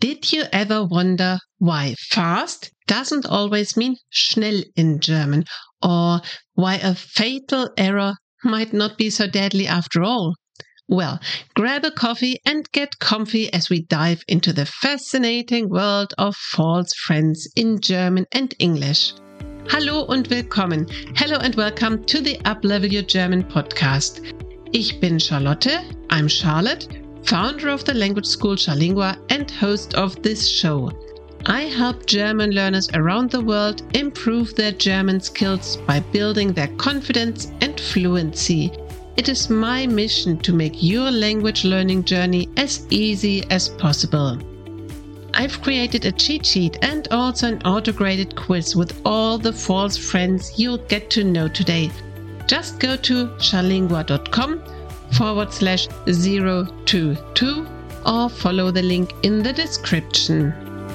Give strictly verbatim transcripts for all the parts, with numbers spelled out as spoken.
Did you ever wonder why fast doesn't always mean schnell in German, or why a fatal error might not be so deadly after all? Well, grab a coffee and get comfy as we dive into the fascinating world of false friends in German and English. Hallo und willkommen. Hello and welcome to the Uplevel Your German podcast. Ich bin Charlotte, I'm Charlotte, founder of the language school Charlingua and host of this show. I help German learners around the world improve their German skills by building their confidence and fluency. It is my mission to make your language learning journey as easy as possible. I've created a cheat sheet and also an auto-graded quiz with all the false friends you'll get to know today. Just go to charlingua.com forward slash 022 or follow the link in the description.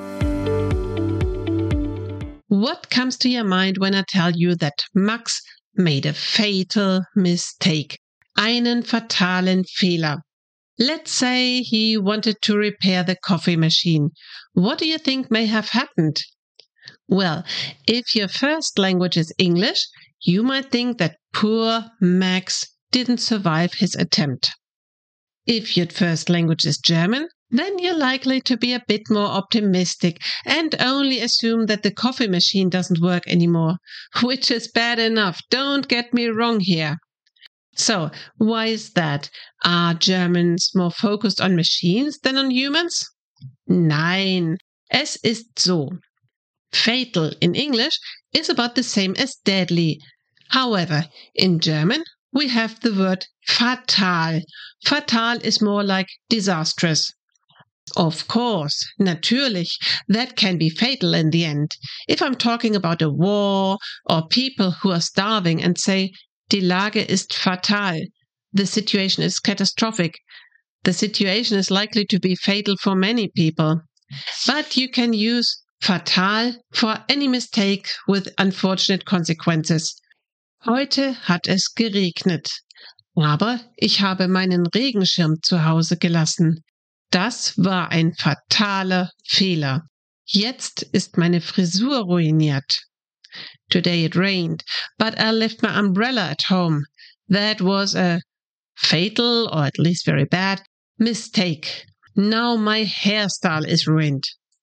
What comes to your mind when I tell you that Max made a fatal mistake? Einen fatalen Fehler. Let's say he wanted to repair the coffee machine. What do you think may have happened? Well, if your first language is English, you might think that poor Max didn't survive his attempt. If your first language is German, then you're likely to be a bit more optimistic and only assume that the coffee machine doesn't work anymore, which is bad enough. Don't get me wrong here. So, why is that? Are Germans more focused on machines than on humans? Nein, es ist so. Fatal in English is about the same as deadly. However, in German, we have the word fatal. Fatal is more like disastrous. Of course, natürlich, that can be fatal in the end. If I'm talking about a war or people who are starving and say, Die Lage ist fatal, the situation is catastrophic, the situation is likely to be fatal for many people. But you can use fatal for any mistake with unfortunate consequences. Heute hat es geregnet, aber ich habe meinen Regenschirm zu Hause gelassen. Das war ein fataler Fehler. Jetzt ist meine Frisur ruiniert. Today it rained, but I left my umbrella at home. That was a fatal, or at least very bad, mistake. Now my hairstyle is ruined.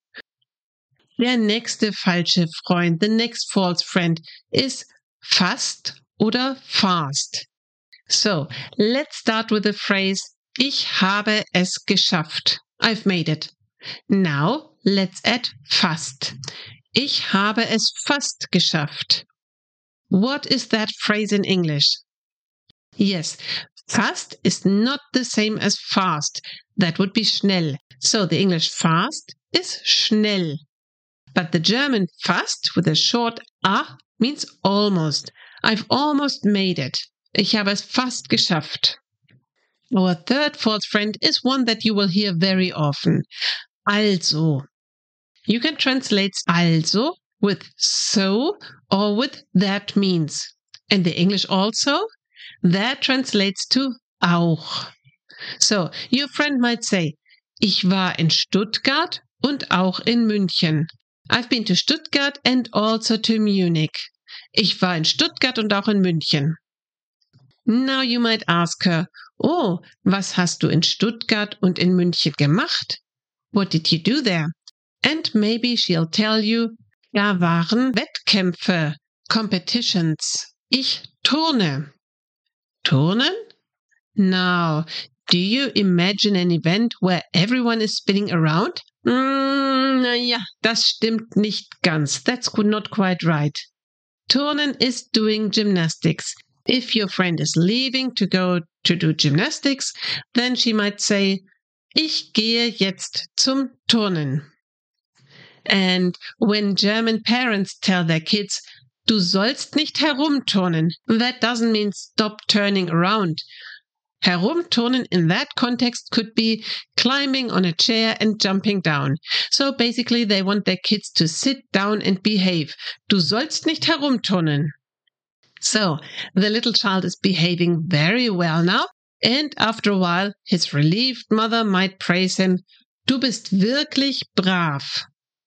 Der nächste falsche Freund, the next false friend, is fast oder fast. So, let's start with the phrase, ich habe es geschafft. I've made it. Now, let's add fast. Ich habe es fast geschafft. What is that phrase in English? Yes, fast is not the same as fast. That would be schnell. So the English fast is schnell. But the German fast with a short a means almost. I've almost made it. Ich habe es fast geschafft. Our third false friend is one that you will hear very often. Also. You can translate also with so or with that means. And the English also, that translates to auch. So, your friend might say, ich war in Stuttgart und auch in München. I've been to Stuttgart and also to Munich. Ich war in Stuttgart und auch in München. Now you might ask her, oh, was hast du in Stuttgart und in München gemacht? What did you do there? And maybe she'll tell you, da waren Wettkämpfe, competitions. Ich turne. Turnen? Now, do you imagine an event where everyone is spinning around? Mm, naja, das stimmt nicht ganz. That's not quite right. Turnen is doing gymnastics. If your friend is leaving to go to do gymnastics, then she might say, ich gehe jetzt zum Turnen. And when German parents tell their kids, du sollst nicht herumturnen, that doesn't mean stop turning around. Herumturnen in that context could be climbing on a chair and jumping down. So basically they want their kids to sit down and behave. Du sollst nicht herumturnen. So the little child is behaving very well now, and after a while his relieved mother might praise him. Du bist wirklich brav.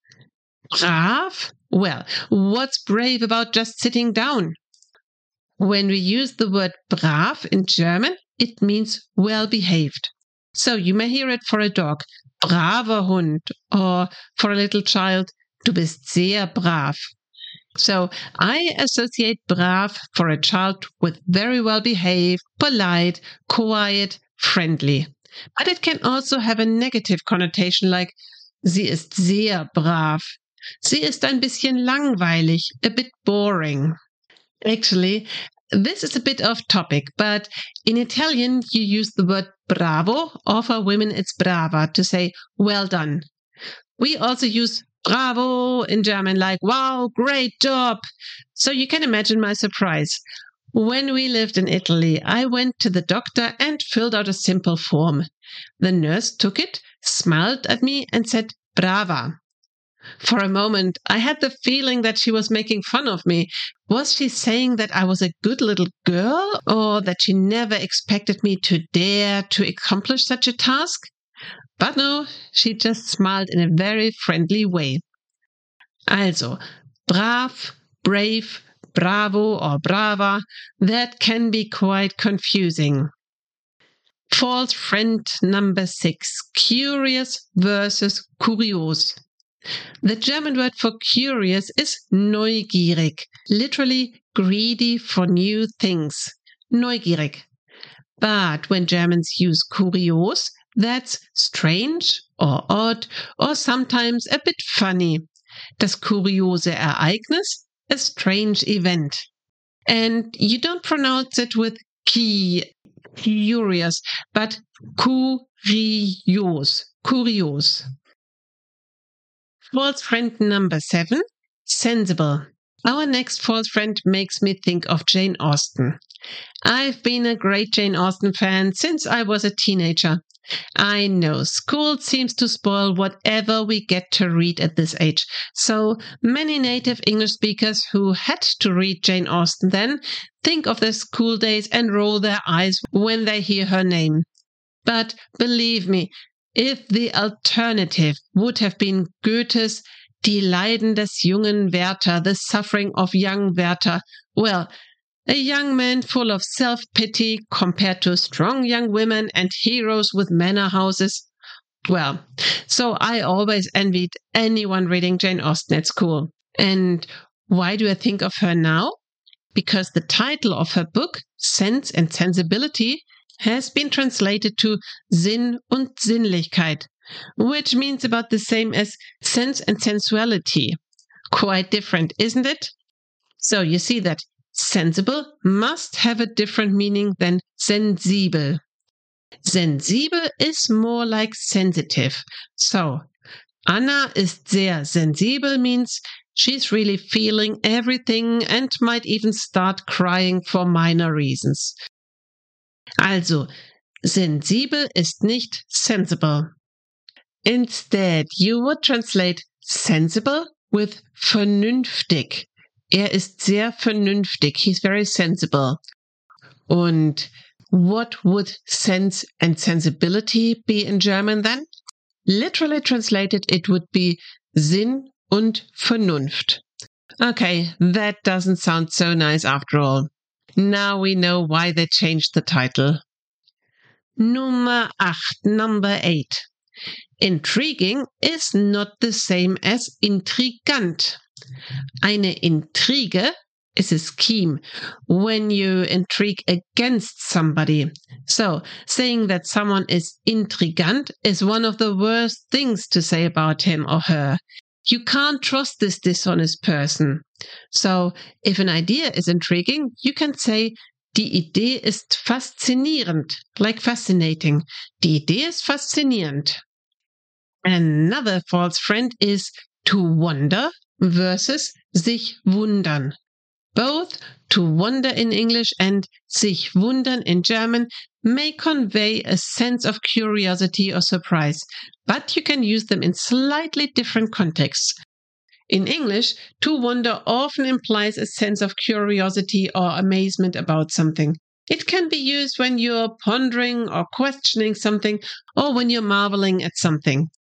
Brav? Well, what's brave about just sitting down? When we use the word brav in German, it means well-behaved. So you may hear it for a dog, braver Hund, or for a little child, du bist sehr brav. So I associate brav for a child with very well-behaved, polite, quiet, friendly. But it can also have a negative connotation like sie ist sehr brav. Sie ist ein bisschen langweilig, a bit boring. Actually, this is a bit off topic, but in Italian you use the word bravo, or for women it's brava, to say well done. We also use bravo in German, like wow, great job. So you can imagine my surprise. When we lived in Italy, I went to the doctor and filled out a simple form. The nurse took it, smiled at me and said, brava. For a moment, I had the feeling that she was making fun of me. Was she saying that I was a good little girl, or that she never expected me to dare to accomplish such a task? But no, she just smiled in a very friendly way. Also, brav, brave, bravo or brava, that can be quite confusing. False friend number six, curious versus kurios. The German word for curious is neugierig, literally greedy for new things. Neugierig. But when Germans use kurios, that's strange or odd or sometimes a bit funny. Das kuriose Ereignis, a strange event. And you don't pronounce it with ki, curious, but kurios, kurios. False friend number seven, sensible. Our next false friend makes me think of Jane Austen. I've been a great Jane Austen fan since I was a teenager. I know school seems to spoil whatever we get to read at this age. So many native English speakers who had to read Jane Austen then think of their school days and roll their eyes when they hear her name. But believe me, if the alternative would have been Goethe's Die Leiden des jungen Werther, the suffering of young Werther, well, a young man full of self-pity compared to strong young women and heroes with manor houses. Well, so I always envied anyone reading Jane Austen at school. And why do I think of her now? Because the title of her book, Sense and Sensibility, has been translated to Sinn und Sinnlichkeit, which means about the same as sense and sensuality. Quite different, isn't it? So you see that sensible must have a different meaning than sensibel. Sensibel is more like sensitive. So, Anna ist sehr sensibel means she's really feeling everything and might even start crying for minor reasons. Also, sensibel ist nicht sensible. Instead, you would translate sensible with vernünftig. Er ist sehr vernünftig. He's very sensible. Und what would sense and sensibility be in German then? Literally translated, it would be Sinn und Vernunft. Okay, that doesn't sound so nice after all. Now we know why they changed the title. Nummer acht, number eight. Intriguing is not the same as intrigant. Eine Intrige is a scheme when you intrigue against somebody. So, saying that someone is intrigant is one of the worst things to say about him or her. You can't trust this dishonest person. So, if an idea is intriguing, you can say, die Idee ist faszinierend, like fascinating. Die Idee ist faszinierend. Another false friend is to wonder versus sich wundern. Both to wonder in English and sich wundern in German may convey a sense of curiosity or surprise, but you can use them in slightly different contexts. In English, to wonder often implies a sense of curiosity or amazement about something. It can be used when you're pondering or questioning something, or when you're marveling at something.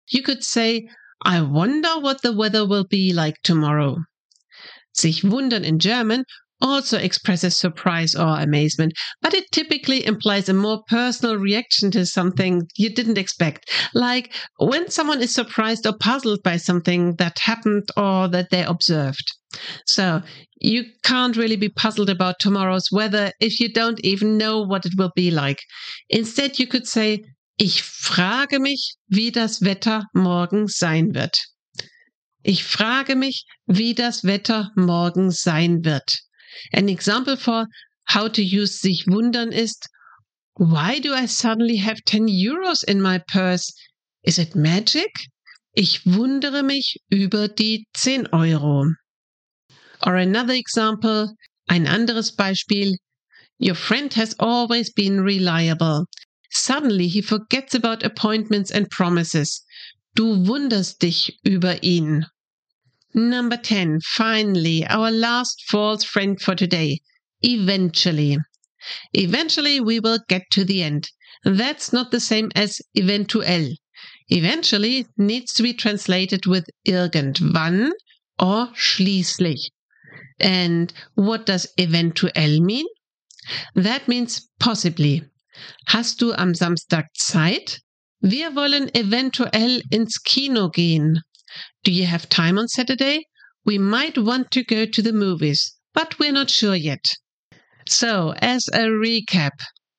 You could say, I wonder what the weather will be like tomorrow. Sich wundern in German also expresses surprise or amazement, but it typically implies a more personal reaction to something you didn't expect. Like when someone is surprised or puzzled by something that happened or that they observed. So you can't really be puzzled about tomorrow's weather if you don't even know what it will be like. Instead, you could say, ich frage mich, wie das Wetter morgen sein wird. Ich frage mich, wie das Wetter morgen sein wird. An example for how to use sich wundern is, why do I suddenly have ten euros in my purse? Is it magic? Ich wundere mich über die zehn Euro. Or another example, ein anderes Beispiel, your friend has always been reliable. Suddenly he forgets about appointments and promises. Du wunderst dich über ihn. Number ten, finally, our last false friend for today. Eventually. Eventually we will get to the end. That's not the same as eventuell. Eventually needs to be translated with irgendwann or schließlich. And what does eventuell mean? That means possibly. Hast du am Samstag Zeit? Wir wollen eventuell ins Kino gehen. Do you have time on Saturday? We might want to go to the movies, but we're not sure yet. So, as a recap,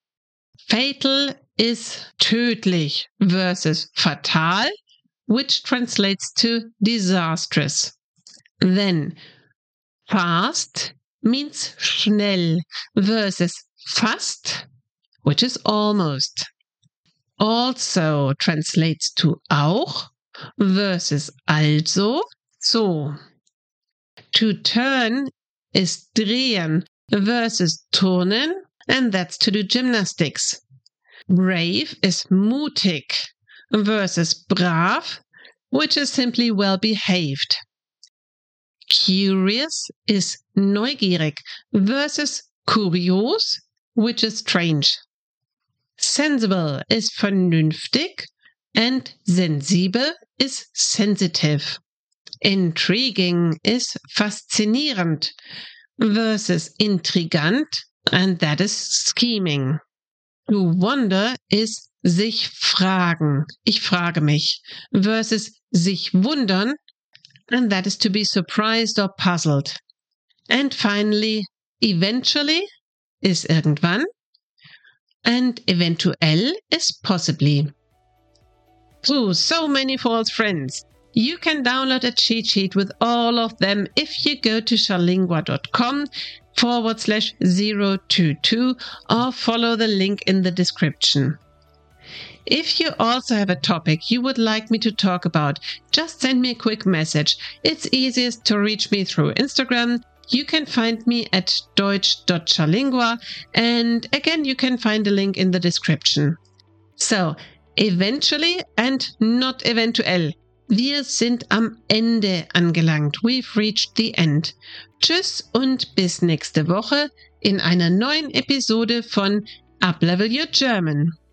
fatal is tödlich versus fatal, which translates to disastrous. Then, fast means schnell versus fast, which is almost. Also translates to auch versus also, so. To turn is drehen versus turnen, and that's to do gymnastics. Brave is mutig versus brav, which is simply well behaved. Curious is neugierig versus kurios, which is strange. Sensible is vernünftig and sensibel is sensitive. Intriguing is faszinierend versus intrigant, and that is scheming. To wonder is sich fragen, ich frage mich, versus sich wundern, and that is to be surprised or puzzled. And finally, eventually is irgendwann, and eventuell is possibly. Ooh, so many false friends. You can download a cheat sheet with all of them if you go to charlingua.com forward slash 022 or follow the link in the description. If you also have a topic you would like me to talk about, just send me a quick message. It's easiest to reach me through Instagram. You can find me at deutsch dot charlingua, and again you can find a link in the description. So, eventually and not eventuell. Wir sind am Ende angelangt. We've reached the end. Tschüss und bis nächste Woche in einer neuen Episode von Uplevel Your German.